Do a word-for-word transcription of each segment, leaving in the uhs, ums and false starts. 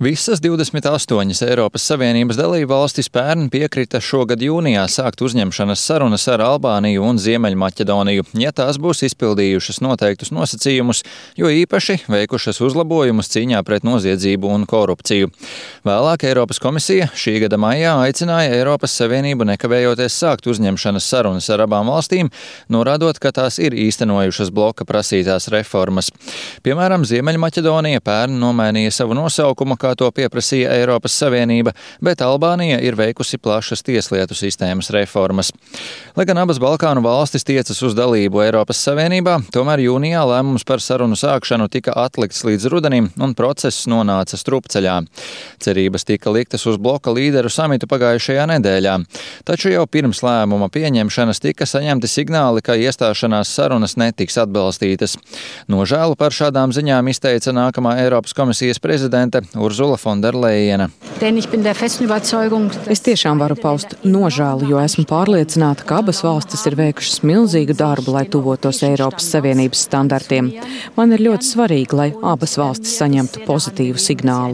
Visas divdesmit astoņas Eiropas Savienības dalībvalstis pērn piekrita šogad jūnijā sākt uzņemšanas sarunas ar Albāniju un Ziemeļmaķedoniju, ja tās būs izpildījušas noteiktus nosacījumus, jo īpaši veikušas uzlabojumus cīņā pret noziedzību un korupciju. Vēlāk Eiropas komisija šī gada maijā aicināja Eiropas Savienību nekavējoties sākt uzņemšanas sarunas ar abām valstīm, norādot, ka tās ir īstenojušas bloka prasītās reformas. Piemēram, Ziemeļmaķedonija pērn nomainīja savu nosaukumu, kā to pieprasīja Eiropas Savienība, bet Albānija ir veikusi plašas tieslietu sistēmas reformas. Lai gan abas Balkānu valstis tiecas uz dalību Eiropas Savienībā, tomēr jūnijā lēmums par sarunu sākšanu tika atlikts līdz rudenim un process nonāca strupceļā. Cerības tika liktas uz bloka līderu samitu pagājušajā nedēļā, taču jau pirms lēmuma pieņemšanas tika saņemti signāli, ka iestāšanās sarunas netiks atbalstītas. Nožēlu par šādām ziņām izteica nākamā Eiropas komisijas prezidente Urzula Fonderlejena. Es tiešām varu paust nožēlu, jo esmu pārliecināta, ka abas valstis ir veikušas milzīgu darbu, lai tuvotos Eiropas Savienības standartiem. Man ir ļoti svarīgi, lai abas valstis saņemtu pozitīvu signālu.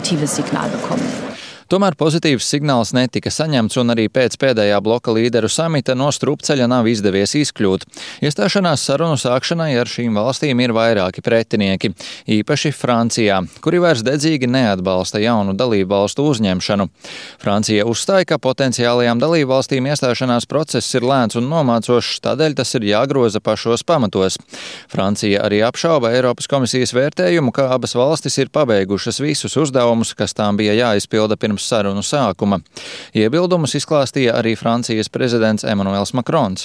Tomēr pozitīvs signāls netika saņemts, un arī pēc pēdējā bloka līderu samita no strupceļa nav izdevies izkļūt. Iestāšanās sarunu sākšanai ar šīm valstīm ir vairāki pretinieki, īpaši Francijā, kuri vairs dedzīgi neatbalsta jaunu dalību valstu uzņemšanu. Francija uzstāja, ka potenciālajām dalību valstīm iestāšanās process ir lēns un nomācošs, tādēļ tas ir jāgroza pašos pamatos. Francija arī apšauba Eiropas komisijas vērtējumu, ka abas valstis ir pabeigušas visus uzdevumus, kas tām bija jāizpilda pirms sarunu sākuma. Iebildumus izklāstīja arī Francijas prezidents Emmanuels Macrons.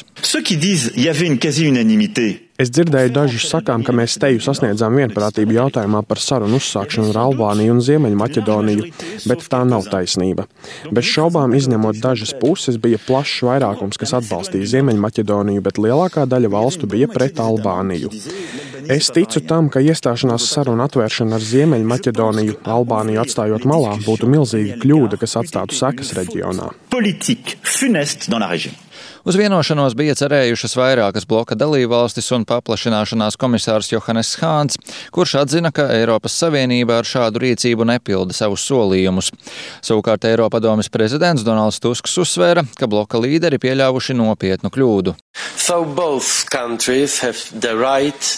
Es dzirdēju dažus sakām, ka mēs teju sasniedzām vienprātību jautājumā par sarunu uzsākšanu ar Albāniju un Ziemeļmaķedoniju, bet tā nav taisnība. Bez šaubām, izņemot dažas puses, bija plašs vairākums, kas atbalstīja Ziemeļmaķedoniju, bet lielākā daļa valstu bija pret Albāniju. Es ticu tam, ka iestāšanās sarunu atvēršana ar Ziemeļmaķedoniju, Albāniju atstājot malā, būtu milzīga kļūda, kas atstātu sekas reģionā. Uz vienošanos bija cerējušas vairākas bloka dalībvalstis un paplašināšanās komisārs Johannes Hāns, kurš atzina, ka Eiropas Savienība ar šādu rīcību nepilda savus solījumus. Savukārt Eiropadomes prezidents Donalds Tusks uzsvēra, ka bloka līderi pieļāvuši nopietnu kļūdu. So right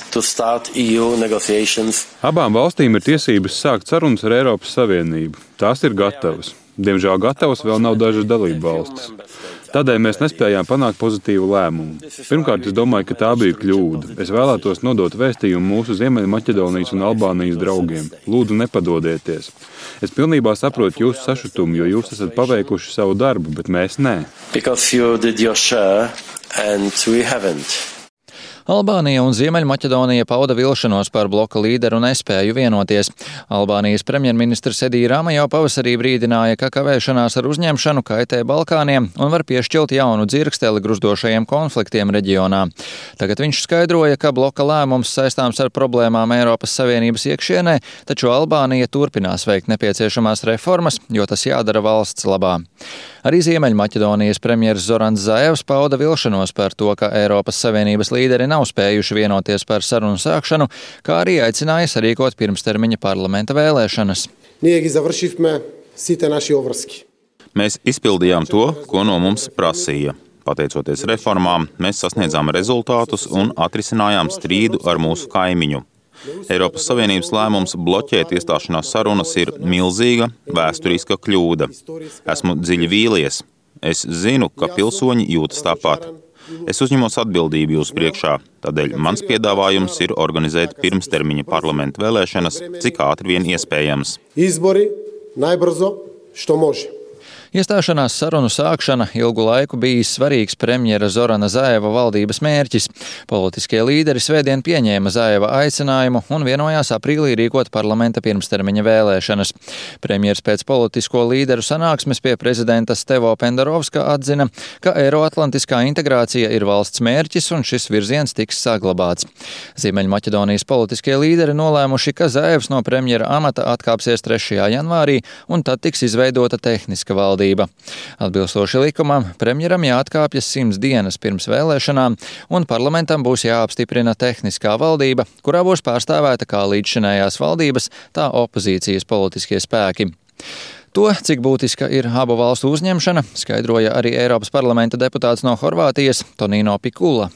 Abām valstīm ir tiesības sākt sarunas ar Eiropas Savienību. Tās ir gatavas. Diemžēl gatavas vēl nav dažas dalību valstis. Tādēļ mēs nespējām panākt pozitīvu lēmumu. Pirmkārt, es domāju, ka tā bija kļūda. Es vēlētos nodot vēstījumu mūsu Ziemeļmaķedonijas un Albānijas draugiem. Lūdzu, nepadodieties. Es pilnībā saprotu jūsu sašutumu, jo jūs esat paveikuši savu darbu, bet mēs nē. Albānija un Ziemeļmaķedonija pauda vilšanos par bloka līderu nespēju vienoties. Albānijas premjerministrs Edija Rama jau pavasarī brīdināja, ka kavēšanās ar uzņemšanu kaitē Balkāniem un var piešķilt jaunu dzirksteli gruzdošajiem konfliktiem reģionā. Tagad viņš skaidroja, ka bloka lēmums saistāms ar problēmām Eiropas Savienības iekšienē, taču Albānija turpinās veikt nepieciešamās reformas, jo tas jādara valsts labā. Arī Ziemeļmaķedonijas premjeras Zorans Zaevs pauda vilšanos par to, ka Eiropas Savienības līderi nav spējuši vienoties par sarunu sākšanu, kā arī aicināja sarīkot pirmstermiņa parlamenta vēlēšanas. Mēs izpildījām to, ko no mums prasīja. Pateicoties reformām, mēs sasniedzām rezultātus un atrisinājām strīdu ar mūsu kaimiņu. Eiropas Savienības lēmums bloķēt iestāšanās sarunas ir milzīga vēsturiska kļūda. Esmu dziļi vīlies. Es zinu, ka pilsoņi jūtas tāpat. Es uzņemos atbildību jūsu priekšā, tādēļ mans piedāvājums ir organizēt pirmstermiņa parlamenta vēlēšanas, cik ātri vien iespējams. Iestāšanās sarunu sākšana ilgu laiku bijis svarīgs premjera Zorana Zaeva valdības mērķis. Politiskie līderi svētdien pieņēma Zaeva aicinājumu un vienojās aprīlī rīkot parlamenta pirmstermiņa vēlēšanas. Premjers pēc politisko līderu sanāksmes pie prezidenta Stevo Pendarovska atzina, ka eiroatlantiskā integrācija ir valsts mērķis un šis virziens tiks saglabāts. Ziemeļmaķedonijas politiskie līderi nolēmuši, ka Zaevs no premjera amata atkāpsies trešajā janvārī un tad tiks izveidota tehniska valdība. valdība. Atbilstoši likumam, premjeram jāatkāpjas simts dienas pirms vēlēšanām, un parlamentam būs jāapstiprina tehniskā valdība, kurā būs pārstāvēta kā līdzšinējās valdības, tā opozīcijas politiskie spēki. To, cik būtiska ir abu valstu uzņemšana, skaidroja arī Eiropas parlamenta deputāts no Horvātijas Tonino Pikula.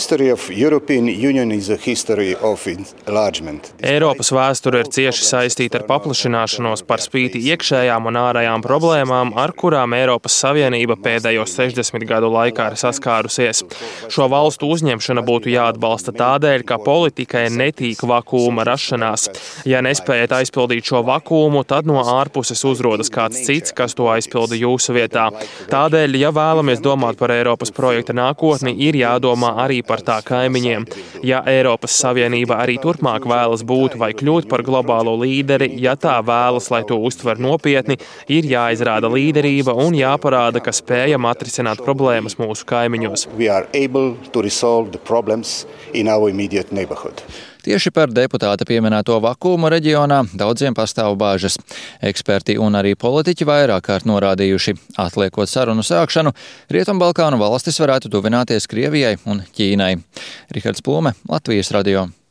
Eiropas vēsture ir cieši saistīta ar paplašināšanos par spīti iekšējām un ārējām problēmām, ar kurām Eiropas Savienība pēdējo sešdesmit gadu laikā ir saskārusies. Šo valstu uzņemšana būtu jāatbalsta tādēļ, ka politikai netīk vakūma rašanās. Ja nespējat aizpildīt šo vakūmu, tad no ārpuses uzrodas kāds cits, kas to aizpilda jūsu vietā. Tādēļ, ja vēlamies domāt par Eiropas projekta nākotni, ir jādomā arī par tā kaimiņiem. Ja Eiropas Savienība arī turpmāk vēlas būt vai kļūt par globālo līderi, ja tā vēlas, lai to uztver nopietni, ir jāizrāda līderība un jāparāda, ka spējam atrisināt problēmas mūsu kaimiņos. Tieši par deputāta pieminēto vakūmu reģionā daudziem pastāv bāžas. Eksperti un arī politiķi vairāk kārt norādījuši, atliekot sarunu sākšanu, Rietumbalkānu valstis varētu tuvināties Krievijai un Ķīnai. Rihards Plume, Latvijas radio.